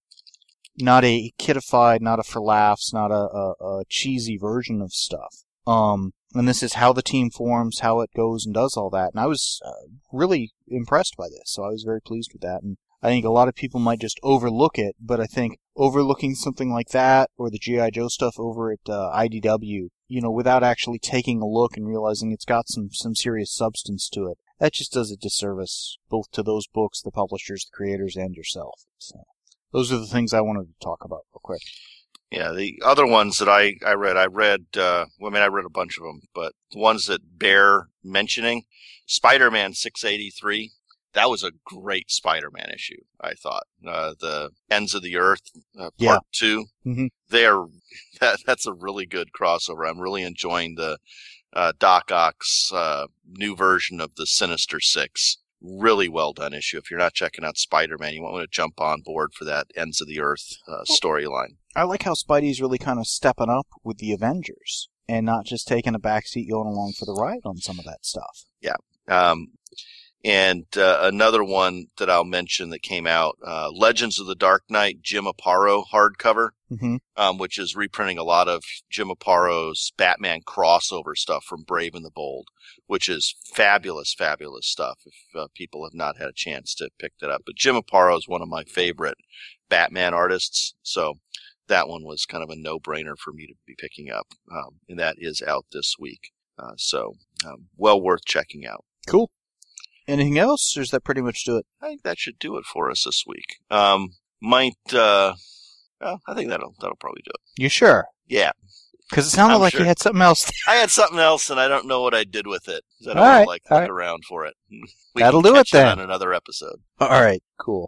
not a kidified, not a for laughs, not a, a, a cheesy version of stuff. Um, and this is how the team forms, how it goes and does all that. And I was uh, really impressed by this, so I was very pleased with that. And I think a lot of people might just overlook it, but I think overlooking something like that, or the G I. Joe stuff over at uh, I D W, you know, without actually taking a look and realizing it's got some, some serious substance to it, that just does a disservice, both to those books, the publishers, the creators, and yourself. So, those are the things I wanted to talk about real quick. Yeah, the other ones that I, I read, I read, uh, well, I mean, I read a bunch of them, but the ones that bear mentioning, Spider-Man six eighty-three, that was a great Spider-Man issue, I thought. Uh, the Ends of the Earth, uh, part yeah. two, mm-hmm. they're, that, that's a really good crossover. I'm really enjoying the uh, Doc Ock's uh, new version of the Sinister Six. Really well done issue. If you're not checking out Spider-Man, you want to jump on board for that Ends of the Earth uh, storyline. I like how Spidey's really kind of stepping up with the Avengers and not just taking a backseat going along for the ride on some of that stuff. Yeah. Um, and uh, another one that I'll mention that came out, uh, Legends of the Dark Knight, Jim Aparo hardcover, mm-hmm. um, which is reprinting a lot of Jim Aparo's Batman crossover stuff from Brave and the Bold, which is fabulous, fabulous stuff if uh, people have not had a chance to pick that up. But Jim Aparo is one of my favorite Batman artists, so that one was kind of a no-brainer for me to be picking up, um, and that is out this week. Uh, so um, well worth checking out. Cool. Anything else, or does that pretty much do it? I think that should do it for us this week. Um, might, uh, well, I think that'll that'll probably do it. You sure? Yeah. Because it sounded I'm like sure. you had something else. I had something else, and I don't know what I did with it. I don't all right, like all look right. around for it. We That'll can do it catch then. on another episode. All right, cool.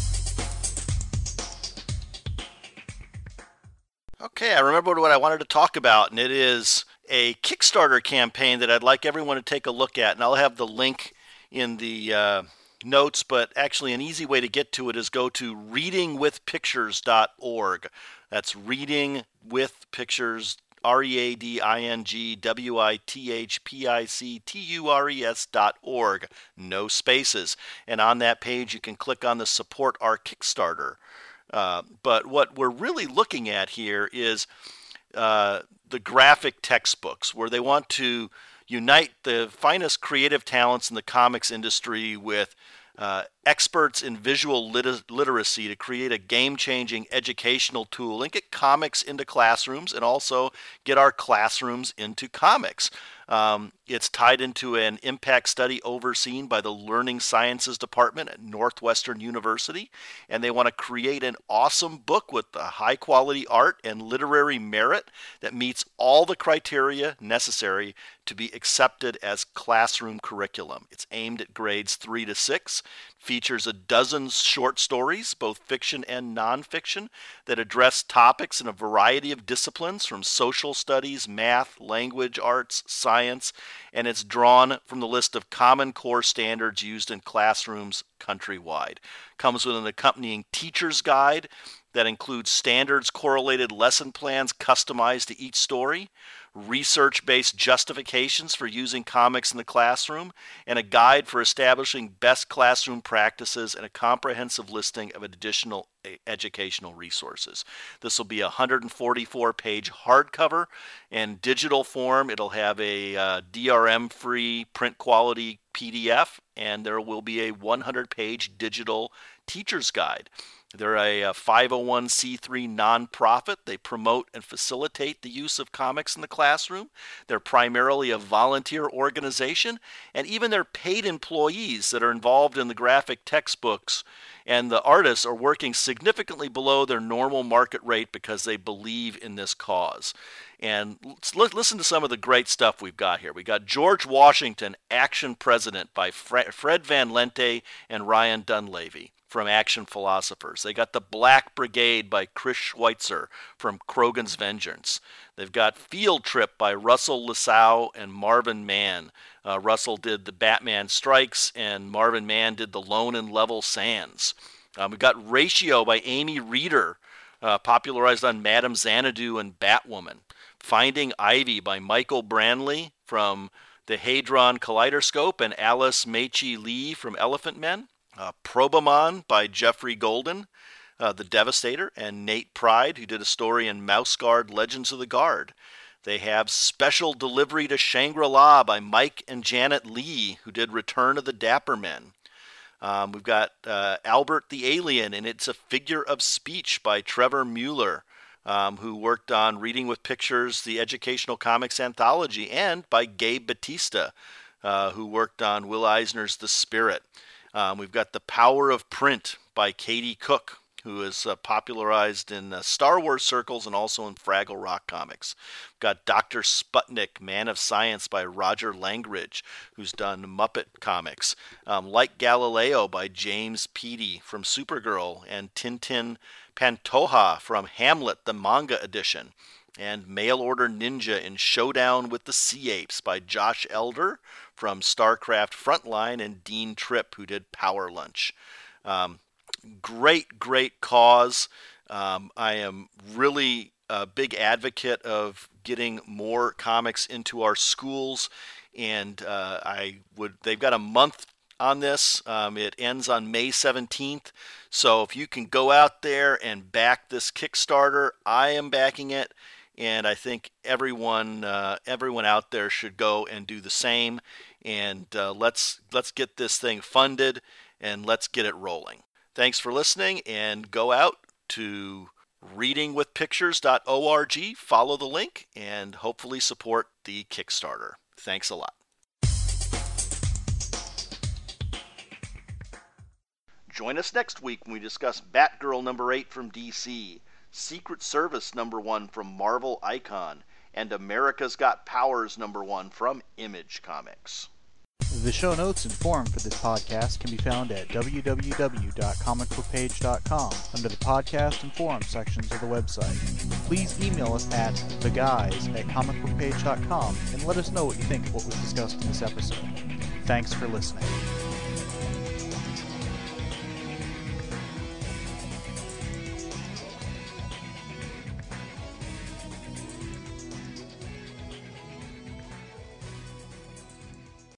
Okay, I remembered what I wanted to talk about, and it is a Kickstarter campaign that I'd like everyone to take a look at, and I'll have the link in the uh, notes, but actually an easy way to get to it is go to reading with pictures dot org. That's Reading with Pictures, R E A D I N G W I T H P I C T U R E S dot org. No spaces. And on that page, you can click on the Support Our Kickstarter. Uh, but what we're really looking at here is uh, the graphic textbooks, where they want to unite the finest creative talents in the comics industry with uh, experts in visual lit- literacy to create a game-changing educational tool and get comics into classrooms and also get our classrooms into comics. Um, it's tied into an impact study overseen by the Learning Sciences Department at Northwestern University, and they want to create an awesome book with the high-quality art and literary merit that meets all the criteria necessary to be accepted as classroom curriculum. It's aimed at grades three to six, features a dozen short stories, both fiction and nonfiction, that address topics in a variety of disciplines from social studies, math, language arts, science, and it's drawn from the list of common core standards used in classrooms countrywide. Comes with an accompanying teacher's guide that includes standards correlated lesson plans customized to each story, research-based justifications for using comics in the classroom, and a guide for establishing best classroom practices and a comprehensive listing of additional educational resources. This will be a one hundred forty-four page hardcover and digital form. It'll have a uh, D R M-free print quality P D F, and there will be a one hundred page digital teacher's guide. They're a five oh one c three nonprofit. They promote and facilitate the use of comics in the classroom. They're primarily a volunteer organization, and even their paid employees that are involved in the graphic textbooks and the artists are working significantly below their normal market rate because they believe in this cause. And let's listen to some of the great stuff we've got here. We got George Washington, Action President by Fred Van Lente and Ryan Dunleavy from Action Philosophers. They got The Black Brigade by Chris Schweitzer from Krogan's Vengeance. They've got Field Trip by Russell Lissow and Marvin Mann. Uh, Russell did The Batman Strikes, and Marvin Mann did The Lone and Level Sands. Um, we've got Ratio by Amy Reeder, uh, popularized on Madame Xanadu and Batwoman. Finding Ivy by Michael Branley from The Hadron Kaleidoscope and Alice Meichi Lee from Elephant Men. Uh, Probamon by Jeffrey Golden, uh, The Devastator, and Nate Pride, who did a story in Mouse Guard Legends of the Guard. They have Special Delivery to Shangri-La by Mike and Janet Lee, who did Return of the Dapper Men. Um, we've got uh, Albert the Alien, and it's a figure of speech by Trevor Mueller, um, who worked on Reading with Pictures, the educational comics anthology, and by Gabe Batista, uh, who worked on Will Eisner's The Spirit. Um, we've got The Power of Print by Katie Cook, who is uh, popularized in uh, Star Wars circles and also in Fraggle Rock comics. We've got Doctor Sputnik, Man of Science by Roger Langridge, who's done Muppet comics. Um, Like Galileo by James Peaty from Supergirl, and Tintin Pantoja from Hamlet, the manga edition. And Mail Order Ninja in Showdown with the Sea Apes by Josh Elder from StarCraft Frontline, and Dean Tripp, who did Power Lunch. Um, Great, great cause. Um, I am really a big advocate of getting more comics into our schools, and uh, I would. They've got a month on this. Um, it ends on May seventeenth, so if you can go out there and back this Kickstarter, I am backing it, and I think everyone, uh, everyone out there should go and do the same. And uh, let's let's get this thing funded, and let's get it rolling. Thanks for listening, and go out to reading with pictures dot org, follow the link, and hopefully support the Kickstarter. Thanks a lot. Join us next week when we discuss Batgirl number eight from D C, Secret Service number one from Marvel Icon, and America's Got Powers number one from Image Comics. The show notes and forum for this podcast can be found at w w w dot comic book page dot com under the podcast and forum sections of the website. Please email us at theguys at comic book page dot com and let us know what you think of what was discussed in this episode. Thanks for listening.